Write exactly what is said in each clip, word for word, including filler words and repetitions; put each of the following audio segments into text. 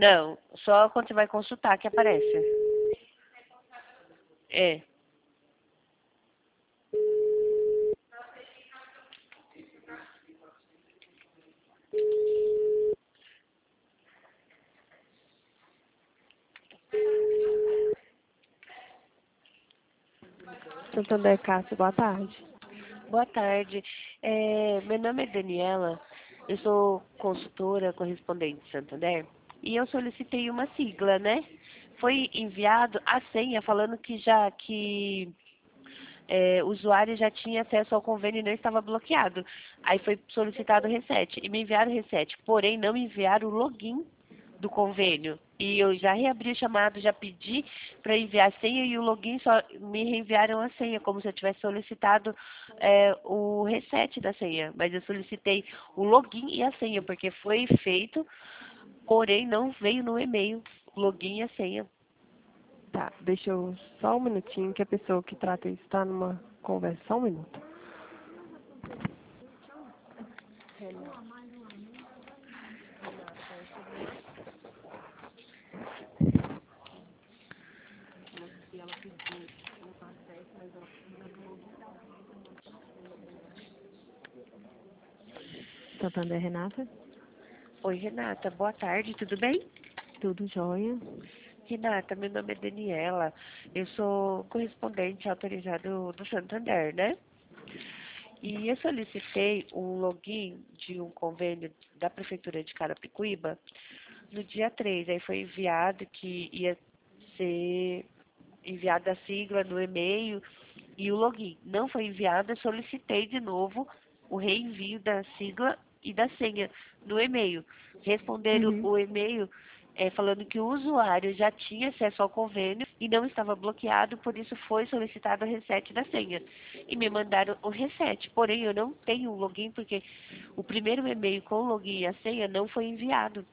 Não, só quando você vai consultar que aparece. É. Santander Cássio, boa tarde. Boa tarde. É, meu nome é Daniela, eu sou consultora correspondente de Santander e eu solicitei uma sigla, né? Foi enviado a senha falando que já que é, o usuário já tinha acesso ao convênio e não estava bloqueado. Aí foi solicitado o reset e me enviaram o reset, porém não me enviaram o login do convênio. E eu já reabri o chamado, já pedi para enviar a senha e o login só me reenviaram a senha, como se eu tivesse solicitado é, o reset da senha. Mas eu solicitei o login e a senha, porque foi feito, porém não veio no e-mail o login e a senha. Tá, deixa eu só um minutinho, que a pessoa que trata isso está numa conversa. Só um minuto. Santander, Renata? Oi, Renata, boa tarde, tudo bem? Tudo jóia? Renata, meu nome é Daniela, eu sou correspondente autorizado do Santander, né? E eu solicitei um login de um convênio da Prefeitura de Carapicuíba no dia três. Aí foi enviado que ia ser enviada a sigla no e-mail e o login. Não foi enviado, eu solicitei de novo o reenvio da sigla e da senha no e-mail. Responderam Uhum. o e-mail é, falando que o usuário já tinha acesso ao convênio e não estava bloqueado, por isso foi solicitado o reset da senha. E me mandaram o reset, porém eu não tenho o login porque o primeiro e-mail com o login e a senha não foi enviado.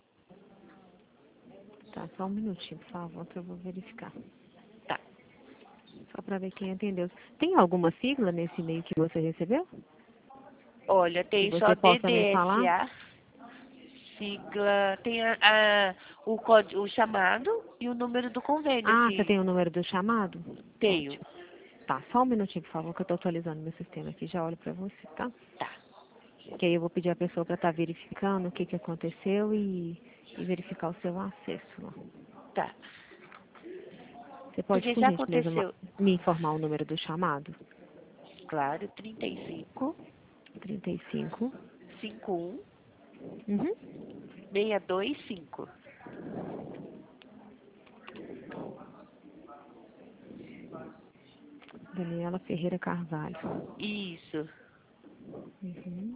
Tá, só um minutinho, por favor, que eu vou verificar. Tá. Só para ver quem atendeu. Tem alguma sigla nesse e-mail que você recebeu? Olha, Que tem só você possa me falar? D D S A, sigla, tem a, a- o, código, o chamado e o número do convênio, Ah, você que tem o número do chamado? tenho. Ótimo. Tá, só um minutinho, por favor, que eu estou atualizando meu sistema aqui. Já olho para você, tá? Tá, Que aí eu vou pedir a pessoa para estar verificando o que, que aconteceu e, e verificar o seu acesso lá. tá. Você pode, Porque por já gentileza, ma- aconteceu, me informar o número do chamado? claro, trinta e cinco, trinta e cinco. cinquenta e um, Uhum. sessenta e dois, cinco. Daniela Ferreira Carvalho. Isso. Uhum.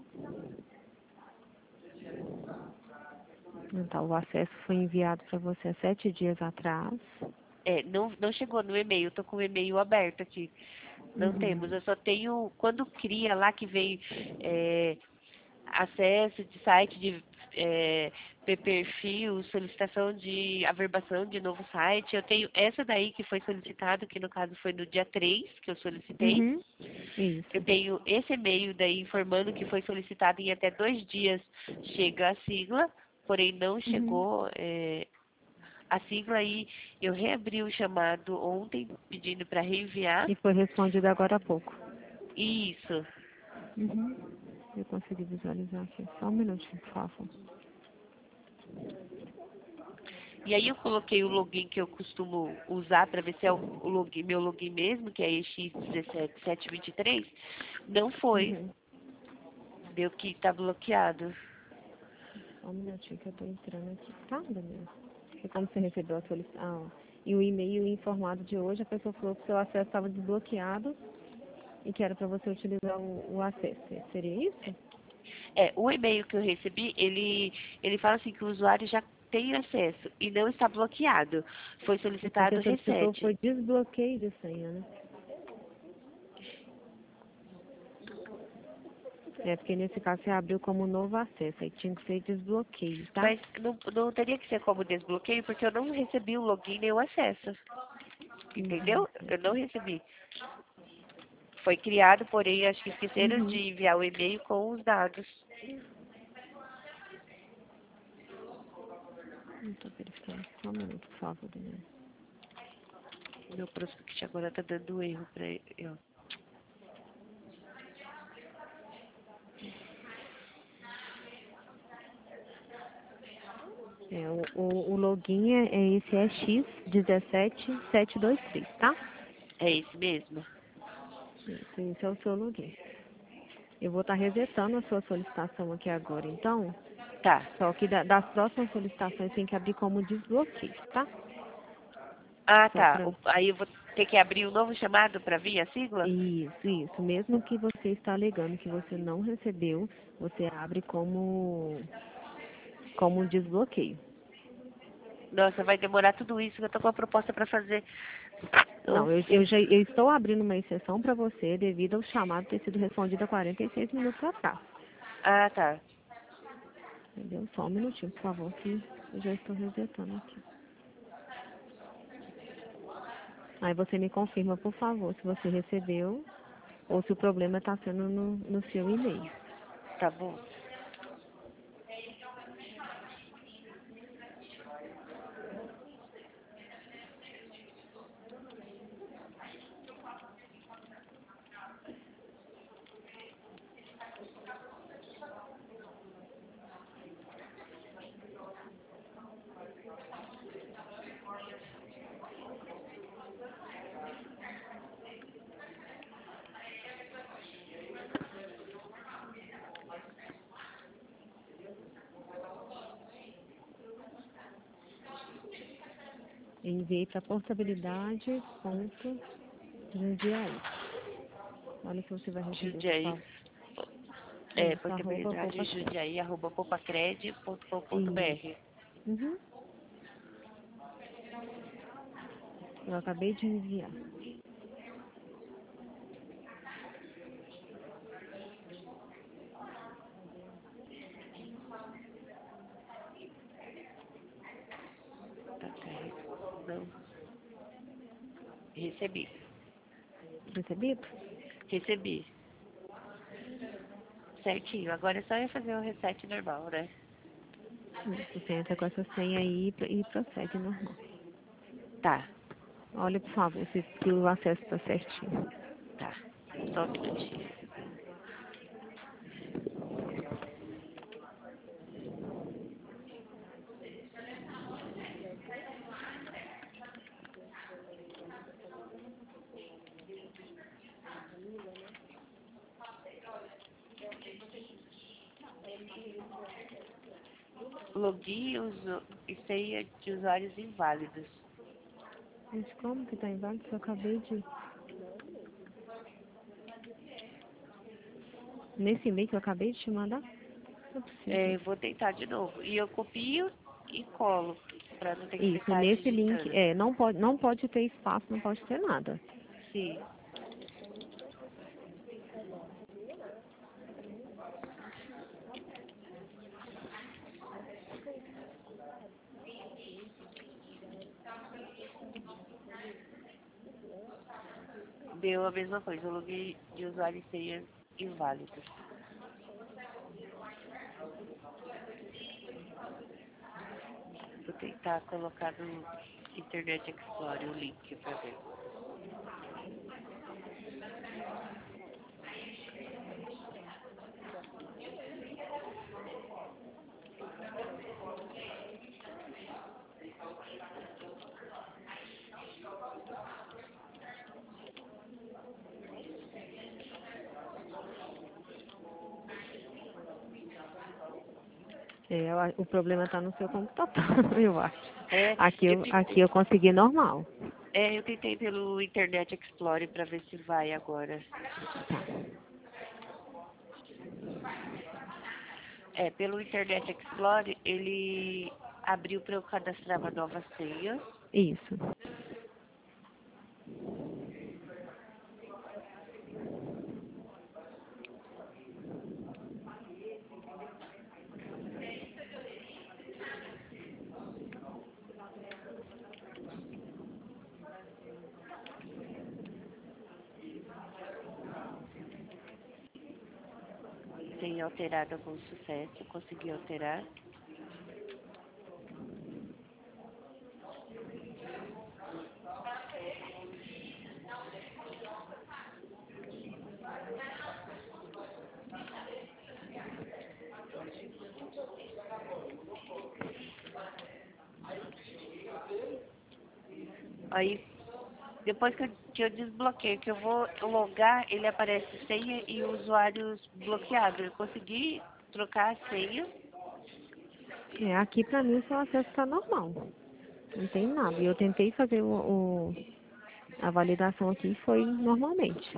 Então, o acesso foi enviado para você há sete dias atrás. É, não, não chegou no e-mail, eu tô com o e-mail aberto aqui. Não Uhum. temos, eu só tenho, quando cria lá que vem é, acesso de site de é, per- perfil, solicitação de averbação de novo site. Eu tenho essa daí que foi solicitado, que no caso foi no dia três que eu solicitei. Uhum. Eu Isso. tenho esse e-mail daí informando que foi solicitado em até dois dias chega a sigla, porém não Uhum. chegou é, a sigla aí. Eu reabri o chamado ontem pedindo para reenviar. E foi respondido agora há pouco. Isso. Uhum. Eu consegui visualizar aqui. Só um minutinho, por favor. E aí eu coloquei o login que eu costumo usar para ver se é o o login, meu login mesmo, que é E X um sete sete dois três. Não foi. Uhum. Deu que está bloqueado. Só um minutinho que eu tô entrando aqui. Tá, Daniela? Porque como você recebeu a solicitação e o e-mail informado de hoje, a pessoa falou que o seu acesso estava desbloqueado e que era para você utilizar o, o acesso. Seria isso? É, o e-mail que eu recebi, ele, ele fala assim que o usuário já tem acesso e não está bloqueado. Foi Então, o que solicitado você solicitou reset. foi desbloqueio de senha, né? É, porque nesse caso você abriu como novo acesso, aí tinha que ser desbloqueio, tá? Mas não, não teria que ser como desbloqueio, porque eu não recebi o login nem o acesso. Uhum. Entendeu? Eu não recebi. Foi criado, porém, acho que esqueceram de Uhum. enviar o e-mail com os dados. Não tô verificando. Só um minuto, por favor, Daniela. Meu prospect agora tá dando erro pra ele, ó. É, o, o, o login é, é esse é X um sete sete dois três, tá? É esse mesmo? Isso, esse é o seu login. Eu vou estar resetando a sua solicitação aqui agora, então. Tá. Só que da- das próximas solicitações tem que abrir como desbloqueio, tá? Ah, Só tá. pra... O- Aí eu vou ter que abrir um novo chamado pra vir a sigla? Isso, isso. Mesmo que você está alegando que você não recebeu, você abre como, como desbloqueio. Nossa, vai demorar tudo isso, que eu tô com uma proposta pra fazer. Não, eu, Nossa. eu, já, eu estou abrindo uma exceção para você devido ao chamado ter sido respondido há quarenta e seis minutos atrás. Ah, tá. Entendeu? Só um minutinho, por favor, que eu já estou resetando aqui. Aí você me confirma, por favor, se você recebeu ou se o problema está sendo no, no seu e-mail. Tá bom. Eu enviei para portabilidade ponto Jundiaí. Olha se você vai receber, por Jundiaí. favor. É, Isso, arroba portabilidade Popa. jundiaí, arroba popacred ponto com ponto Isso. br. Uhum. Eu acabei de enviar. Tá certo. Não. Recebi. Recebido? Recebi. Certinho. Agora é só eu fazer o reset normal, né? Isso, você entra com essa senha aí e pro- e procede normal. Tá, Olha, por favor, se, se o acesso está certinho. tá. Só um minutinho. Login uso, e senha de usuários inválidos. Mas como que tá inválido se eu acabei de... Nesse e-mail que eu acabei de te mandar? Não é É, possível. eu vou tentar de novo. E eu copio e colo, pra não ter que Isso, ficar nesse link, digitando. é, não pode, não pode ter espaço, não pode ter nada. Sim. Deu a mesma coisa, login de usuário e senha inválidos. Vou tentar colocar no Internet Explorer o link pra ver. É, eu a- o problema está no seu computador, eu acho. É, Aqui eu eu, aqui tentei, eu consegui normal. é, eu tentei pelo Internet Explorer pra ver se vai agora. Tá. É, pelo Internet Explorer, ele abriu para eu cadastrar uma nova senha. Isso. Senha alterada com sucesso, consegui alterar. Aí, depois que eu, que eu desbloqueio, que eu vou logar, ele aparece senha e usuários bloqueados. Eu consegui trocar a senha. É, aqui pra mim o seu acesso tá normal. Não tem nada. E eu tentei fazer o, o- a validação aqui e foi normalmente.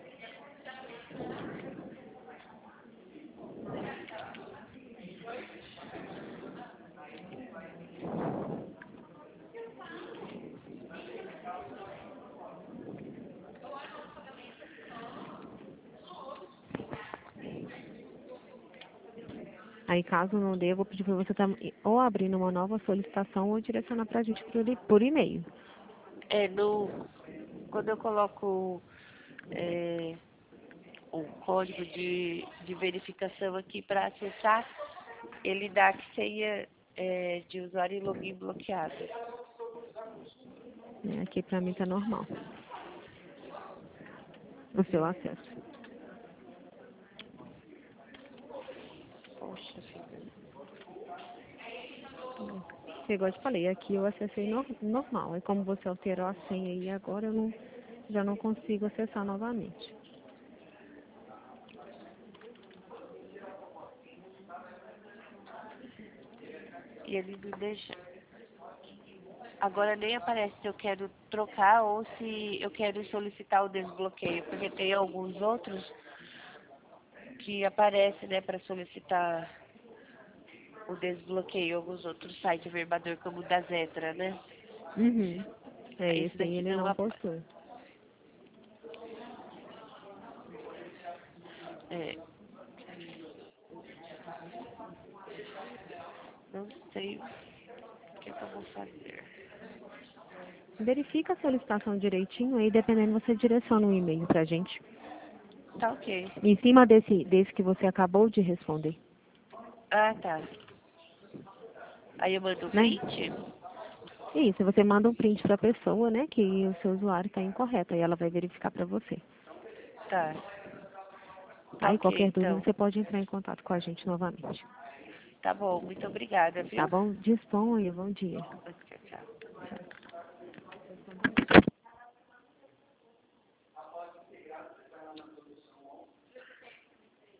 Aí, caso não dê, eu vou pedir para você estar ou abrindo uma nova solicitação ou direcionar para a gente por, e- por e-mail. É, no, quando eu coloco é, o código de, de verificação aqui para acessar, ele dá que senha é, de usuário e login bloqueado. Né? Aqui para mim tá normal. O seu acesso. Poxa vida. Igual eu te falei, aqui eu acessei no, normal. E como você alterou a senha aí agora, eu não, já não consigo acessar novamente. E ele não deixa. Agora nem aparece se eu quero trocar ou se eu quero solicitar o desbloqueio, porque tem alguns outros que aparecem, né, para solicitar o desbloqueio, alguns outros sites verbador como o da Zetra, né? Uhum. É, Esse esse aí daqui ele não não apa- possui. é, não sei o que, que eu vou fazer. Verifica a solicitação direitinho aí, dependendo, você direciona um e-mail pra gente. Tá ok. Em cima desse, desse que você acabou de responder, Ah, tá. Aí eu mando o né? print? Isso, você manda um print para a pessoa, né, que o seu usuário está incorreto, aí ela vai verificar para você. Tá. Tá Aí ok, qualquer dúvida então. você pode entrar em contato com a gente novamente. Tá bom, muito obrigada, Tá viu? bom? Disponha, bom dia. Tchau, tchau. Tchau.